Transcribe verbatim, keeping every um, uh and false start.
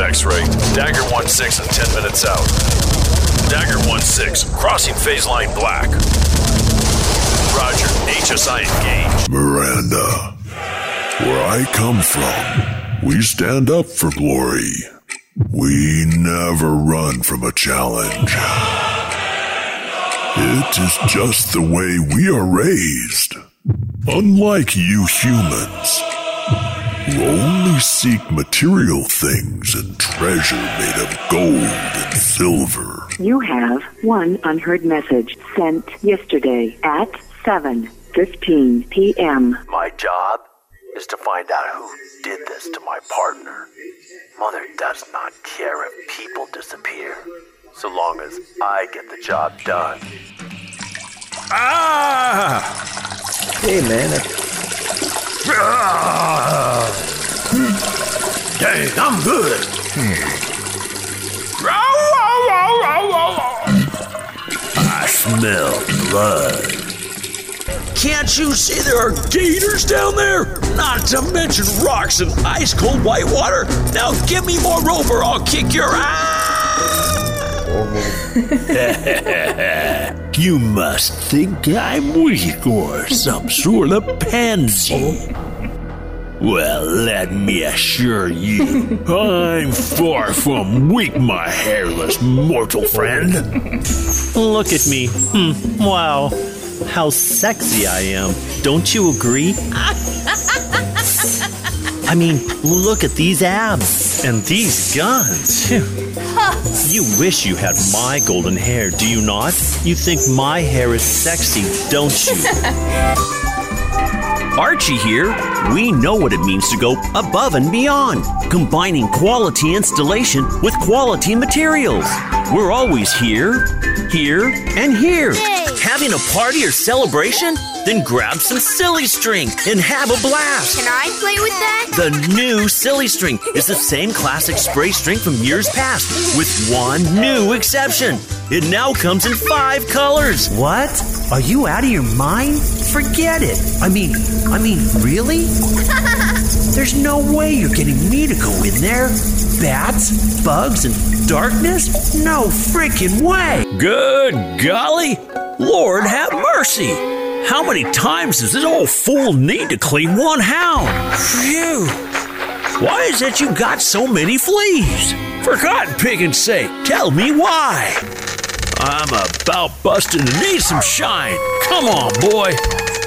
X-ray. Dagger one six and ten minutes out. Dagger one six, crossing phase line black. Roger, H S I engaged. Miranda, where I come from, we stand up for glory. We never run from a challenge. It is just the way we are raised. Unlike you humans, who only seek material things and treasure made of gold and silver. You have one unheard message sent yesterday at seven fifteen p.m. My job is to find out who did this to my partner. Mother does not care if people disappear, so long as I get the job done. Ah! Hey, man. Ah! Dang, I'm good. I smell blood. Can't you see there are gators down there? Not to mention rocks and ice cold white water. Now give me more rope or I'll kick your ass. You must think I'm weak or some sort of pansy. Well, let me assure you, I'm far from weak, my hairless mortal friend. Look at me. Hmm, wow. How sexy I am. Don't you agree? I mean, look at these abs and these guns. You wish you had my golden hair, do you not? You think my hair is sexy, don't you? Archie here. We know what it means to go above and beyond, combining quality installation with quality materials. We're always here, here, and here. Yay. Having a party or celebration? Then grab some Silly String and have a blast. Can I play with that? The new Silly String is the same classic spray string from years past, with one new exception. It now comes in five colors. What? Are you out of your mind? Forget it. I mean, I mean, really? There's no way you're getting me to go in there. Bats, bugs, and darkness? No freaking way. Good golly. Lord have mercy. How many times does this old fool need to clean one hound? Phew. Why is it you got so many fleas? For cotton picking's sake, tell me why. I'm about busted and need some shine. Come on, boy.